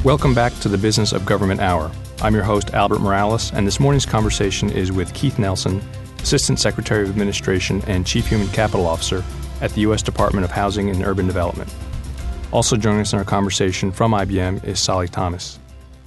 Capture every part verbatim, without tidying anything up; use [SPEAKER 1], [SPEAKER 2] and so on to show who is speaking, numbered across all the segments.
[SPEAKER 1] Welcome back to the Business of Government Hour. I'm your host, Albert Morales, and this morning's conversation is with Keith Nelson, Assistant Secretary of Administration and Chief Human Capital Officer at the U S Department of Housing and Urban Development. Also joining us in our conversation from I B M is Solly Thomas.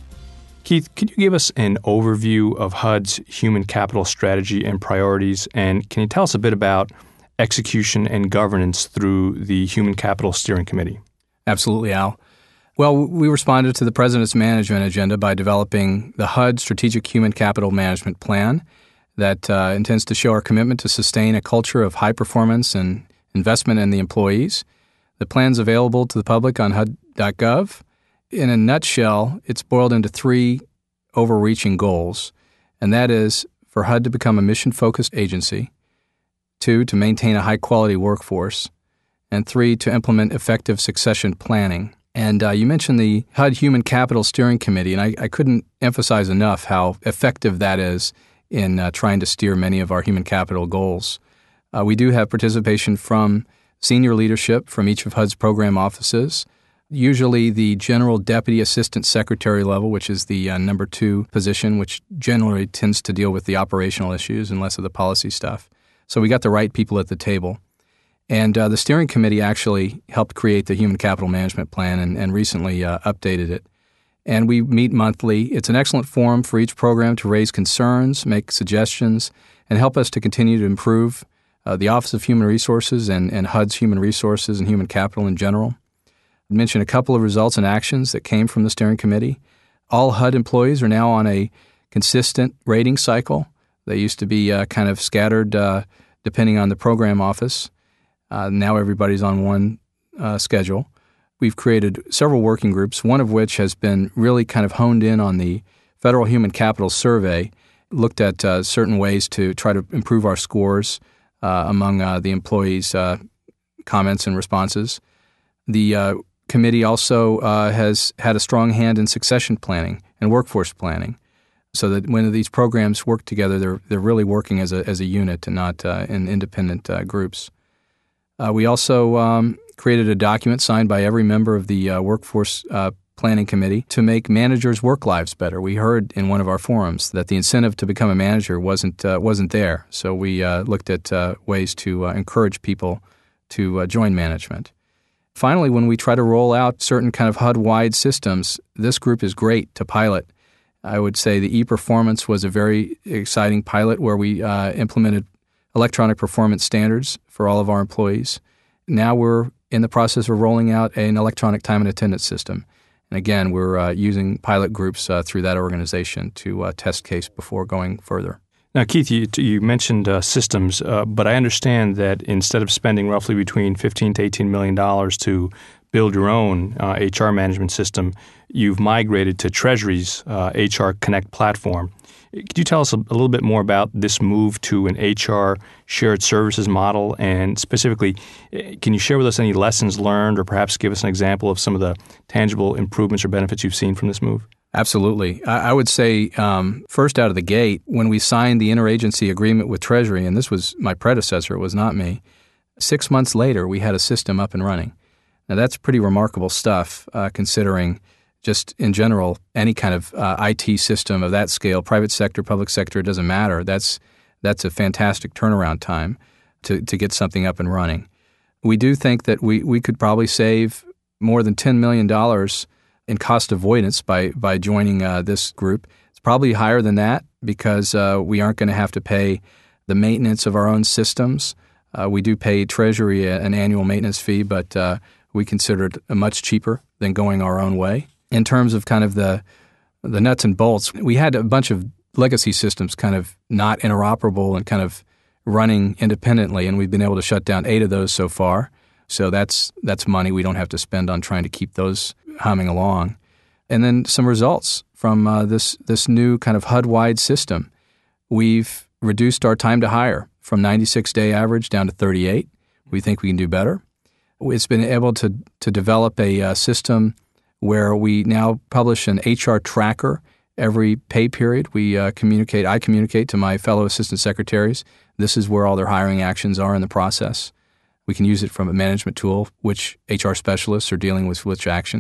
[SPEAKER 1] Keith, could you give us an overview of H U D's human capital strategy and priorities, and can you tell us a bit about execution and governance through the Human Capital Steering Committee?
[SPEAKER 2] Absolutely, Al. Well, we responded to the President's management agenda by developing the H U D Strategic Human Capital Management Plan that uh, intends to show our commitment to sustain a culture of high performance and investment in the employees. The plan's available to the public on H U D dot gov. In a nutshell, it's boiled into three overreaching goals, and that is for H U D to become a mission-focused agency, two, to maintain a high-quality workforce, and three, to implement effective succession planning. And uh, you mentioned the H U D Human Capital Steering Committee, and I, I couldn't emphasize enough how effective that is in uh, trying to steer many of our human capital goals. Uh, we do have participation from senior leadership from each of H U D's program offices, usually the General Deputy Assistant Secretary level, which is the uh, number two position, which generally tends to deal with the operational issues and less of the policy stuff. So we got the right people at the table. And uh, the steering committee actually helped create the Human Capital Management Plan and, and recently uh, updated it. And we meet monthly. It's an excellent forum for each program to raise concerns, make suggestions, and help us to continue to improve uh, the Office of Human Resources and, and H U D's human resources and human capital in general. I mentioned a couple of results and actions that came from the steering committee. All H U D employees are now on a consistent rating cycle. They used to be uh, kind of scattered uh, depending on the program office. Uh, now everybody's on one uh, schedule. We've created several working groups, one of which has been really kind of honed in on the Federal Human Capital Survey, looked at uh, certain ways to try to improve our scores uh, among uh, the employees' uh, comments and responses. The uh, committee also uh, has had a strong hand in succession planning and workforce planning, so that when these programs work together, they're they're really working as a as a unit and not uh, in independent uh, groups. Uh, we also um, created a document signed by every member of the uh, Workforce uh, Planning Committee to make managers' work lives better. We heard in one of our forums that the incentive to become a manager wasn't uh, wasn't there, so we uh, looked at uh, ways to uh, encourage people to uh, join management. Finally, when we try to roll out certain kind of H U D-wide systems, this group is great to pilot. I would say the e-performance was a very exciting pilot where we uh, implemented electronic performance standards for all of our employees. Now we're in the process of rolling out an electronic time and attendance system. And again, we're uh, using pilot groups uh, through that organization to uh, test case before going further.
[SPEAKER 1] Now, Keith, you, you mentioned uh, systems, uh, but I understand that instead of spending roughly between fifteen to eighteen million dollars to build your own uh, H R management system, you've migrated to Treasury's uh, H R Connect platform. Could you tell us a, a little bit more about this move to an H R shared services model? And specifically, can you share with us any lessons learned or perhaps give us an example of some of the tangible improvements or benefits you've seen from this move?
[SPEAKER 2] Absolutely. I, I would say um, first out of the gate, when we signed the interagency agreement with Treasury, and this was my predecessor, it was not me, six months later we had a system up and running. Now that's pretty remarkable stuff uh, considering just in general, any kind of uh, I T system of that scale, private sector, public sector, it doesn't matter. That's that's a fantastic turnaround time to, to get something up and running. We do think that we, we could probably save more than ten million dollars in cost avoidance by, by joining uh, this group. It's probably higher than that because uh, we aren't going to have to pay the maintenance of our own systems. Uh, we do pay Treasury a, an annual maintenance fee, but uh, we consider it much cheaper than going our own way. In terms of kind of the the nuts and bolts, we had a bunch of legacy systems kind of not interoperable and kind of running independently, and we've been able to shut down eight of those so far. So that's that's money we don't have to spend on trying to keep those humming along. And then some results from uh, this this new kind of H U D-wide system. We've reduced our time to hire from ninety-six day average down to thirty-eight. We think we can do better. It's been able to to develop a uh, system where we now publish an H R tracker every pay period. We uh, communicate, I communicate to my fellow assistant secretaries. This is where all their hiring actions are in the process. We can use it from a management tool, which H R specialists are dealing with which actions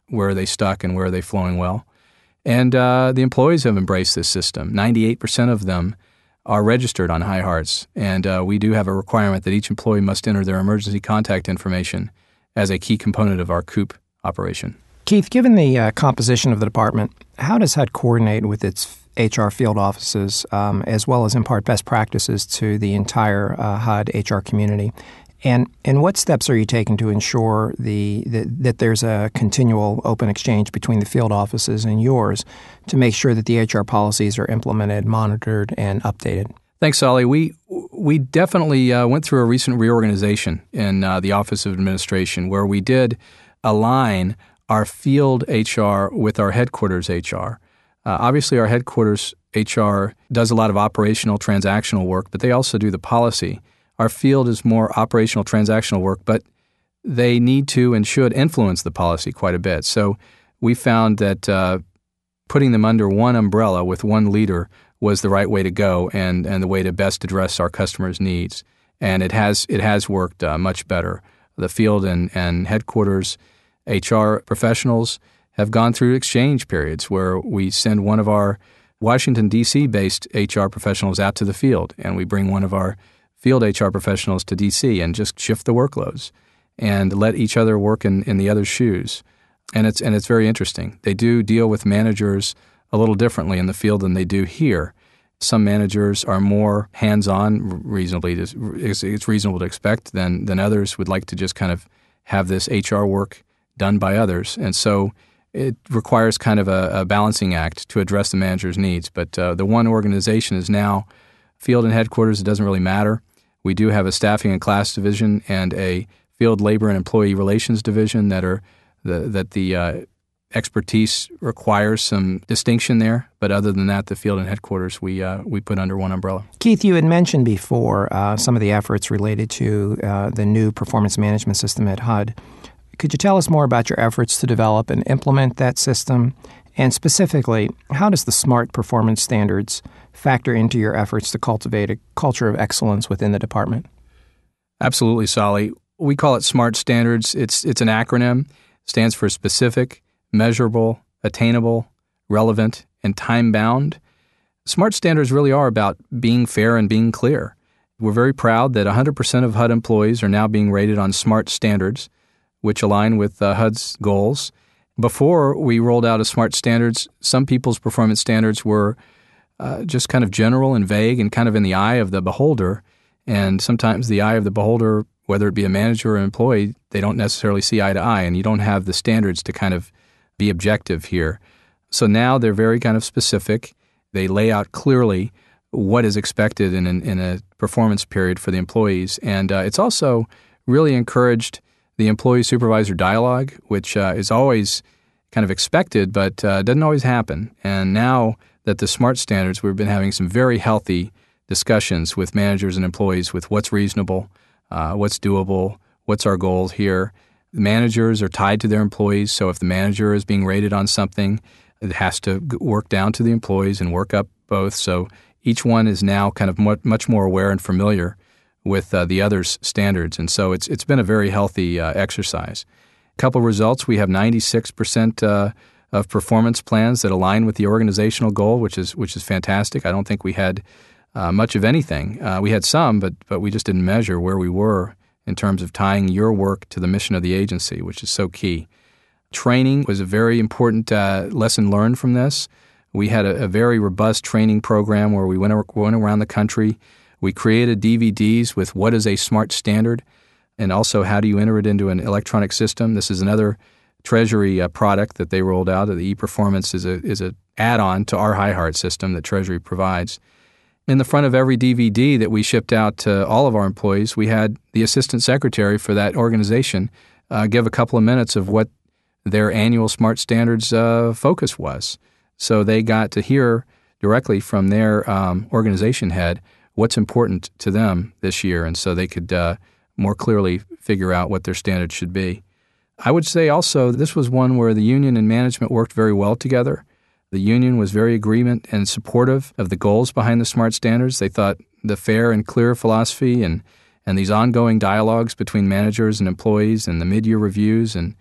[SPEAKER 2] where are they stuck and where are they flowing well. And uh, the employees have embraced this system. ninety-eight percent of them are registered on HighHearts, and uh, we do have a requirement that each employee must enter their emergency contact information as a key component of our COOP operation.
[SPEAKER 3] Keith, given the uh, composition of the department, how does H U D coordinate with its H R field offices um, as well as impart best practices to the entire uh, H U D H R community? And and what steps are you taking to ensure the, the that there's a continual open exchange between the field offices and yours to make sure that the H R policies are implemented, monitored, and updated?
[SPEAKER 2] Thanks, Solly. We we definitely uh, went through a recent reorganization in uh, the Office of Administration where we did align our field H R with our headquarters H R. Uh, obviously, our headquarters H R does a lot of operational transactional work, but they also do the policy. Our field is more operational transactional work, but they need to and should influence the policy quite a bit. So we found that uh, putting them under one umbrella with one leader was the right way to go and, and the way to best address our customers' needs. And it has it has worked uh, much better. The field and, and headquarters H R professionals have gone through exchange periods where we send one of our Washington, D C-based H R professionals out to the field, and we bring one of our field H R professionals to D C and just shift the workloads and let each other work in, in the other's shoes. And it's and it's very interesting. They do deal with managers a little differently in the field than they do here. Some managers are more hands-on, reasonably it's reasonable to expect, than than others would like to just kind of have this H R work done by others. And so it requires kind of a, a balancing act to address the manager's needs. But uh, the one organization is now field and headquarters. It doesn't really matter. We do have a staffing and class division and a field labor and employee relations division that are the, that the uh, expertise requires some distinction there. But other than that, the field and headquarters we uh, we put under one umbrella.
[SPEAKER 3] Keith, you had mentioned before uh, some of the efforts related to uh, the new performance management system at H U D. Could you tell us more about your efforts to develop and implement that system? And specifically, how does the SMART performance standards factor into your efforts to cultivate a culture of excellence within the department?
[SPEAKER 2] Absolutely, Solly. We call it SMART standards. It's it's an acronym. It stands for specific, measurable, attainable, relevant, and time-bound. SMART standards really are about being fair and being clear. We're very proud that one hundred percent of H U D employees are now being rated on SMART standards, which align with uh, H U D's goals. Before we rolled out a SMART standards, some people's performance standards were uh, just kind of general and vague and kind of in the eye of the beholder. And sometimes the eye of the beholder, whether it be a manager or an employee, they don't necessarily see eye to eye, and you don't have the standards to kind of be objective here. So now they're very kind of specific. They lay out clearly what is expected in, an, in a performance period for the employees. And uh, it's also really encouraged the employee-supervisor dialogue, which uh, is always kind of expected, but uh, doesn't always happen. And now that the SMART standards, we've been having some very healthy discussions with managers and employees with what's reasonable, uh, what's doable, what's our goal here. The managers are tied to their employees, so if the manager is being rated on something, it has to work down to the employees and work up both. So each one is now kind of much more aware and familiar with uh, the other's standards. And so it's it's been a very healthy uh, exercise. A couple of results, we have ninety-six percent uh, of performance plans that align with the organizational goal, which is which is fantastic. I don't think we had uh, much of anything. Uh, we had some, but but we just didn't measure where we were in terms of tying your work to the mission of the agency, which is so key. Training was a very important uh, lesson learned from this. We had a, a very robust training program where we went, went around the country. We created D V Ds with what is a SMART standard and also how do you enter it into an electronic system. This is another Treasury uh, product that they rolled out. The ePerformance is a is a add-on to our HighHeart system that Treasury provides. In the front of every D V D that we shipped out to all of our employees, we had the assistant secretary for that organization uh, give a couple of minutes of what their annual SMART standards uh, focus was. So they got to hear directly from their um, organization head what's important to them this year, and so they could uh, more clearly figure out what their standards should be. I would say also this was one where the union and management worked very well together. The union was very agreement and supportive of the goals behind the SMART standards. They thought the fair and clear philosophy and, and these ongoing dialogues between managers and employees and the mid-year reviews and,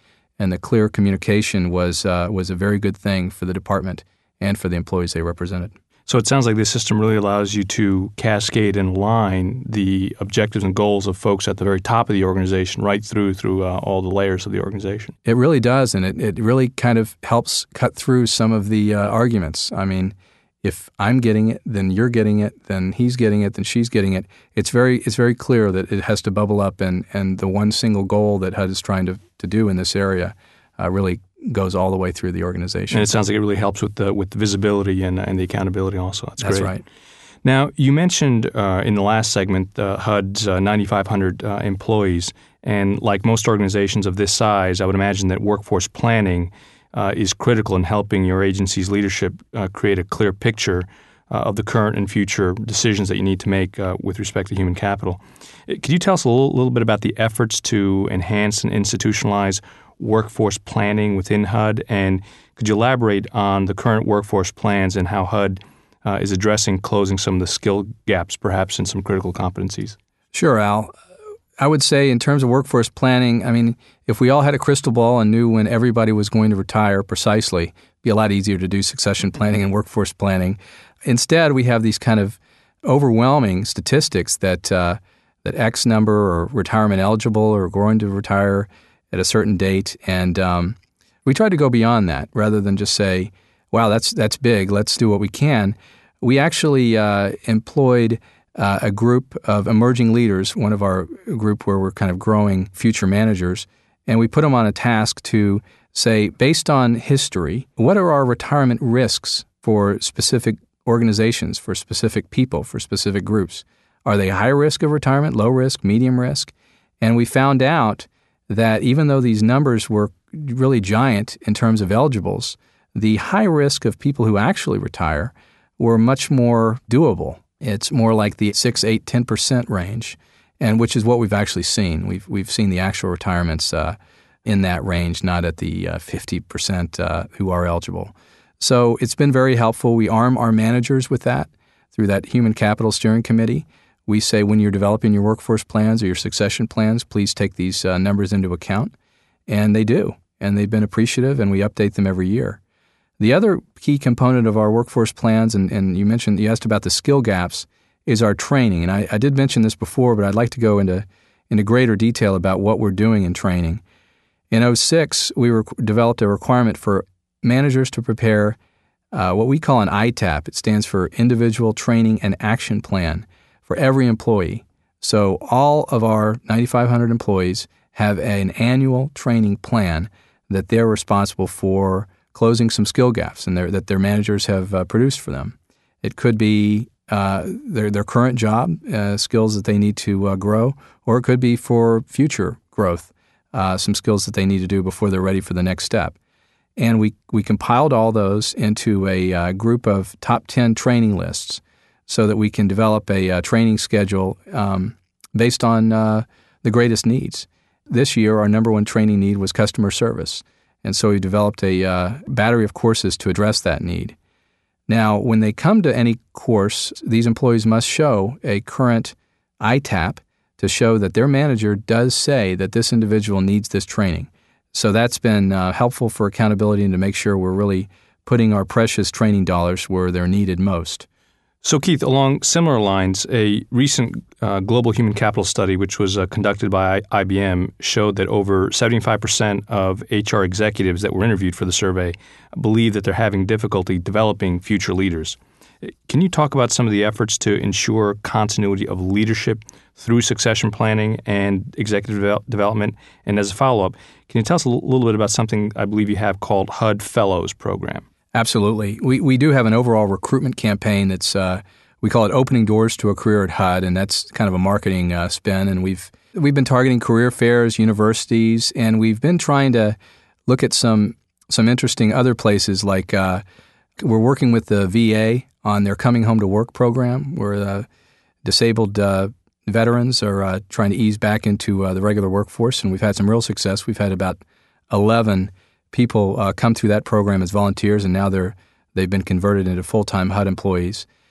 [SPEAKER 2] and the clear communication was uh, was a very good thing for the department and for the employees they represented.
[SPEAKER 1] So it sounds like this system really allows you to cascade and align the objectives and goals of folks at the very top of the organization right through through uh, all the layers of the organization.
[SPEAKER 2] It really does, and it, it really kind of helps cut through some of the uh, arguments. I mean, if I'm getting it, then you're getting it, then he's getting it, then she's getting it. It's very it's very clear that it has to bubble up, and, and the one single goal that H U D is trying to, to do in this area uh, really goes all the way through the organization.
[SPEAKER 1] And it sounds like it really helps with the with the visibility and, and the accountability also. That's,
[SPEAKER 2] That's
[SPEAKER 1] great.
[SPEAKER 2] right.
[SPEAKER 1] Now, you mentioned uh, in the last segment uh, H U D's uh, ninety-five hundred uh, employees, and like most organizations of this size, I would imagine that workforce planning uh, is critical in helping your agency's leadership uh, create a clear picture uh, of the current and future decisions that you need to make uh, with respect to human capital. Could you tell us a little, little bit about the efforts to enhance and institutionalize workforce planning within H U D, and could you elaborate on the current workforce plans and how H U D uh, is addressing closing some of the skill gaps, perhaps in some critical competencies?
[SPEAKER 2] Sure, Al. I would say in terms of workforce planning, I mean, if we all had a crystal ball and knew when everybody was going to retire precisely, it'd be a lot easier to do succession planning and workforce planning. Instead, we have these kind of overwhelming statistics that uh, that X number are retirement eligible or going to retire at a certain date, and um, we tried to go beyond that rather than just say, wow, that's that's big, let's do what we can. We actually uh, employed uh, a group of emerging leaders, one of our group where we're kind of growing future managers, and we put them on a task to say, based on history, what are our retirement risks for specific organizations, for specific people, for specific groups? Are they high risk of retirement, low risk, medium risk? And we found out that even though these numbers were really giant in terms of eligibles, the high risk of people who actually retire were much more doable. It's more like the six, eight, ten percent range, and which is what we've actually seen. We've we've seen the actual retirements uh, in that range, not at the uh, fifty percent uh, who are eligible. So it's been very helpful. We arm our managers with that through that Human Capital Steering Committee. We say when you're developing your workforce plans or your succession plans, please take these uh, numbers into account. And they do. And they've been appreciative, and we update them every year. The other key component of our workforce plans, and, and you mentioned, you asked about the skill gaps, is our training. And I, I did mention this before, but I'd like to go into, into greater detail about what we're doing in training. In oh six, we were, developed a requirement for managers to prepare uh, what we call an I TAP. It stands for Individual Training and Action Plan, for every employee. So all of our ninety-five hundred employees have an annual training plan that they're responsible for closing some skill gaps and that their managers have uh, produced for them. It could be uh, their their current job, uh, skills that they need to uh, grow, or it could be for future growth, uh, some skills that they need to do before they're ready for the next step. And we, we compiled all those into a uh, group of top ten training lists so that we can develop a uh, training schedule um, based on uh, the greatest needs. This year, our number one training need was customer service, and so we developed a uh, battery of courses to address that need. Now, when they come to any course, these employees must show a current I TAP to show that their manager does say that this individual needs this training. So that's been uh, helpful for accountability and to make sure we're really putting our precious training dollars where they're needed most.
[SPEAKER 1] So, Keith, along similar lines, a recent uh, global human capital study, which was uh, conducted by I B M, showed that over seventy-five percent of H R executives that were interviewed for the survey believe that they're having difficulty developing future leaders. Can you talk about some of the efforts to ensure continuity of leadership through succession planning and executive devel- development? And as a follow-up, can you tell us a l- little bit about something I believe you have called H U D Fellows Program?
[SPEAKER 2] Absolutely. We we do have an overall recruitment campaign that's, uh, we call it Opening Doors to a Career at H U D, and that's kind of a marketing uh, spin. And we've we've been targeting career fairs, universities, and we've been trying to look at some some interesting other places. Like uh, we're working with the V A on their Coming Home to Work program, where uh, disabled uh, veterans are uh, trying to ease back into uh, the regular workforce, and we've had some real success. We've had about eleven people uh, come through that program as volunteers, and now they're they've been converted into full-time H U D employees.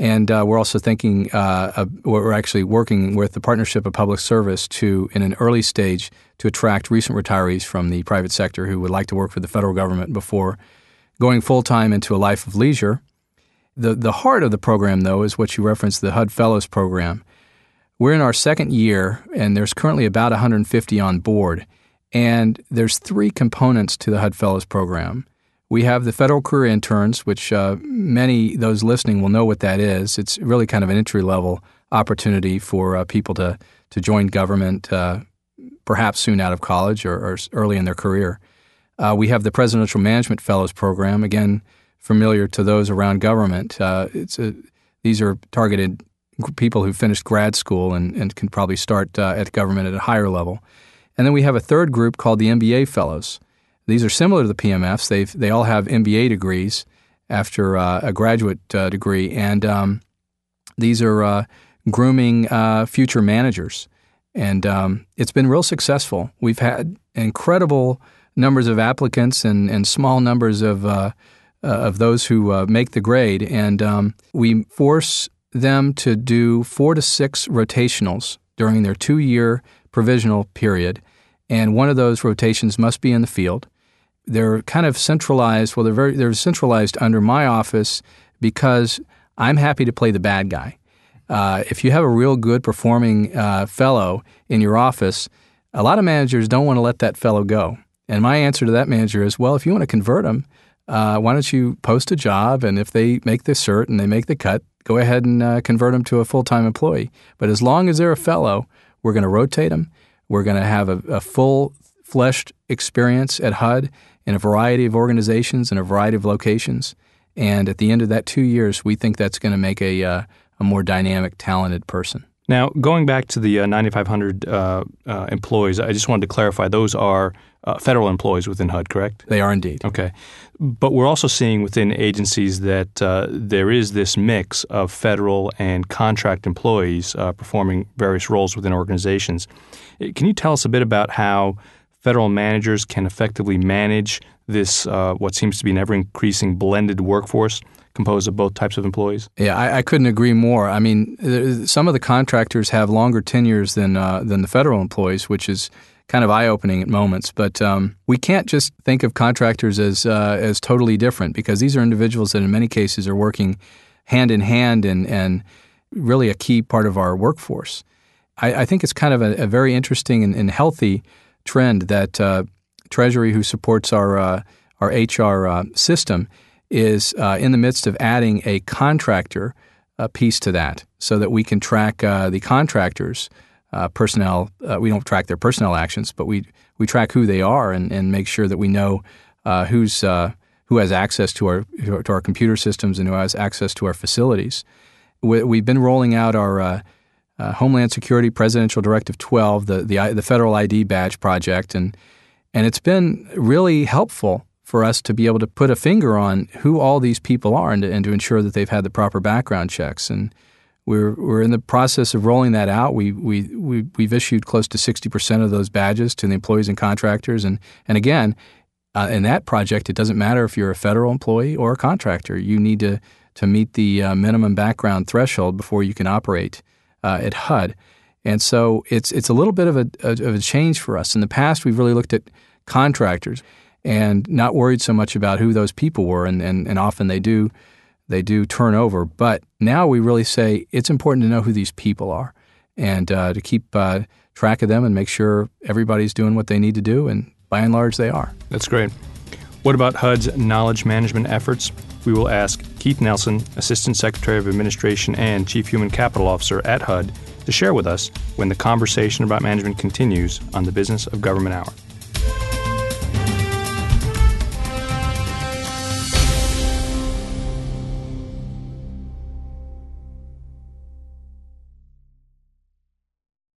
[SPEAKER 2] And uh, we're also thinking, uh, uh, we're actually working with the Partnership of Public Service to, in an early stage, to attract recent retirees from the private sector who would like to work for the federal government before going full-time into a life of leisure. The the heart of the program, though, is what you referenced, the H U D Fellows Program. We're in our second year, and there's currently about one hundred fifty on board. And there's three components to the H U D Fellows Program. We have the federal career interns, which uh, many, those listening, will know what that is. It's really kind of an entry-level opportunity for uh, people to, to join government, uh, perhaps soon out of college or, or early in their career. Uh, we have the Presidential Management Fellows Program, again, familiar to those around government. Uh, it's a, these are targeted people who finished grad school and, and can probably start uh, at government at a higher level. And then we have a third group called the M B A Fellows. These are similar to the P M Fs. They they all have M B A degrees after uh, a graduate uh, degree, and um, these are uh, grooming uh, future managers. And um, it's been real successful. We've had incredible numbers of applicants and, and small numbers of uh, uh, of those who uh, make the grade, and um, we force them to do four to six rotationals during their two-year provisional period, and one of those rotations must be in the field. They're kind of centralized. Well, they're very they're centralized under my office because I'm happy to play the bad guy. Uh, if you have a real good performing uh, fellow in your office, a lot of managers don't want to let that fellow go. And my answer to that manager is, well, if you want to convert them, uh, why don't you post a job, and if they make the cert and they make the cut, go ahead and uh, convert them to a full-time employee. But as long as they're a fellow, we're going to rotate them. We're going to have a, a full-fleshed experience at H U D in a variety of organizations and a variety of locations. And at the end of that two years, we think that's going to make a, uh, a more dynamic, talented person.
[SPEAKER 1] Now, going back to the uh, ninety-five hundred uh, uh, employees, I just wanted to clarify, those are uh, federal employees within H U D, correct?
[SPEAKER 2] They are indeed.
[SPEAKER 1] Okay. But we're also seeing within agencies that uh, there is this mix of federal and contract employees uh, performing various roles within organizations. Can you tell us a bit about how federal managers can effectively manage this, uh, what seems to be an ever-increasing blended workforce composed of both types of employees?
[SPEAKER 2] Yeah, I, I couldn't agree more. I mean, some of the contractors have longer tenures than uh, than the federal employees, which is kind of eye-opening at moments. But um, we can't just think of contractors as uh, as totally different, because these are individuals that in many cases are working hand in hand and, and really a key part of our workforce. I, I think it's kind of a, a very interesting and, and healthy trend that uh, Treasury, who supports our uh, our H R uh, system, is uh, in the midst of adding a contractor uh, piece to that, so that we can track uh, the contractors' uh, personnel. Uh, we don't track their personnel actions, but we we track who they are and, and make sure that we know uh, who's uh, who has access to our to our computer systems and who has access to our facilities. We, we've been rolling out our uh, uh, Homeland Security Presidential Directive twelve, the the the Federal I D Badge project, and and it's been really helpful for us to be able to put a finger on who all these people are and to, and to ensure that they've had the proper background checks. And we're we're in the process of rolling that out. We we, we we've issued close to sixty percent of those badges to the employees and contractors. And and again, uh, in that project, it doesn't matter if you're a federal employee or a contractor. You need to to meet the uh, minimum background threshold before you can operate uh, at H U D. And so it's it's a little bit of a, of a change for us. In the past, we've really looked at contractors and not worried so much about who those people were, and, and, and often they do they do turn over. But now we really say it's important to know who these people are and uh, to keep uh, track of them and make sure everybody's doing what they need to do, and by and large they are.
[SPEAKER 1] That's great. What about H U D's knowledge management efforts? We will ask Keith Nelson, Assistant Secretary of Administration and Chief Human Capital Officer at H U D, to share with us when the conversation about management continues on the Business of Government Hour.